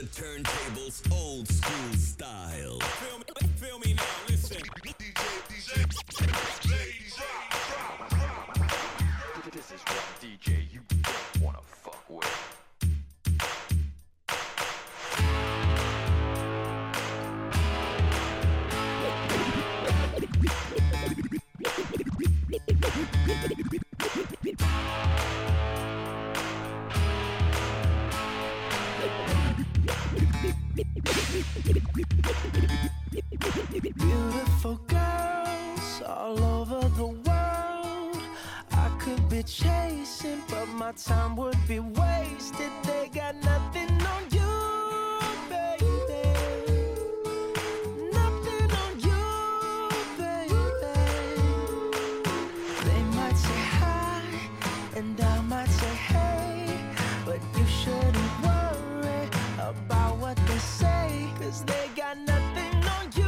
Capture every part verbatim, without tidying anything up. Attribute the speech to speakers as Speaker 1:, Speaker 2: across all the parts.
Speaker 1: the turntables old school style.
Speaker 2: Feel me, feel me now, listen. D J, D J, ladies, drop, drop, drop.
Speaker 3: This is one D J you don't wanna fuck with.
Speaker 4: Beautiful girls all over the world I could be chasing, but my time would be wasted. They got nothing on you, baby. Nothing on you, baby. They might say hi, and I might say hey, but you shouldn't worry about what they say, 'cause they got nothing on you.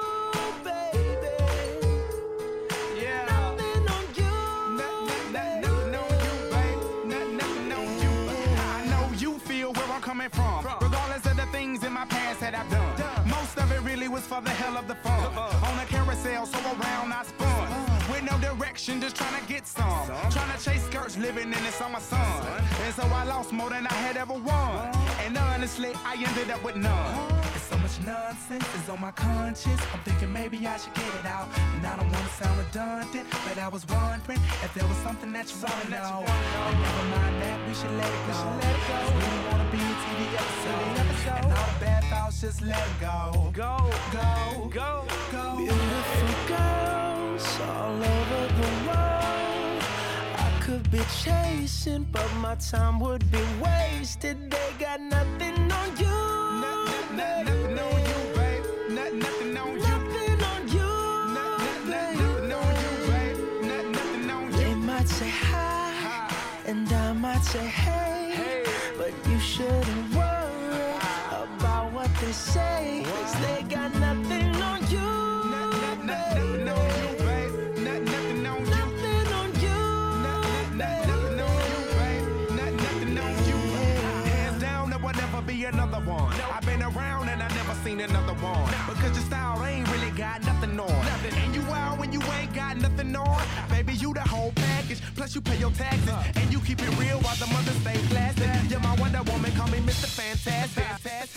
Speaker 5: Coming from, regardless of the things in my past that I've done. Most of it really was for the hell of the fun. On a carousel, so around I spun. With no direction, just trying to get some. Trying to chase skirts, living in the summer sun. And so I lost more than I had ever won. And honestly, I ended up with none. There's so much nonsense is on my conscience. I'm thinking maybe I should get it out. And I don't want to sound redundant, but I was wondering if there was something that you want to know. And never mind that, we should let it go. We don't want to be a T V episode. And all the bad thoughts, just let it go. Go, go, go, go.
Speaker 4: Beautiful girls all over the world I could be chasing, but my time would be wasted. They got nothing on you,
Speaker 5: nothing on you, babe. Nothing on you.
Speaker 4: Nothing on you,
Speaker 5: nothing on you, babe. Nothing on you.
Speaker 4: They might say hi, and I might say hey, but you shouldn't worry about what they say, 'cause they got nothing on you.
Speaker 5: Nothing on you, babe. Nothing on you.
Speaker 4: Nothing on you.
Speaker 5: Nothing on you, babe. Nothing on you. Hands down, there will never be another one. I've been around and I never seen another one. Because your style ain't really got nothing on. And you out when you ain't got nothing on. Baby, you the whole package. Plus you pay your taxes. And you keep it real while the mothers stay classic. You're my Wonder Woman, call me Mister Fantastic.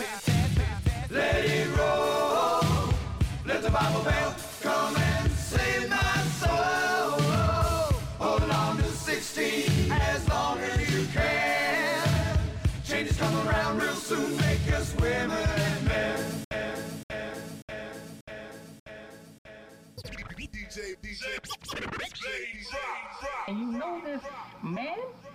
Speaker 6: Let it roll. Let the Bible bell come and save my soul. Hold on to sixteen as long as you can. Changes come around real soon, make us women and men.
Speaker 2: D J, D J, ladies, drop, drop.
Speaker 7: And you know this, man?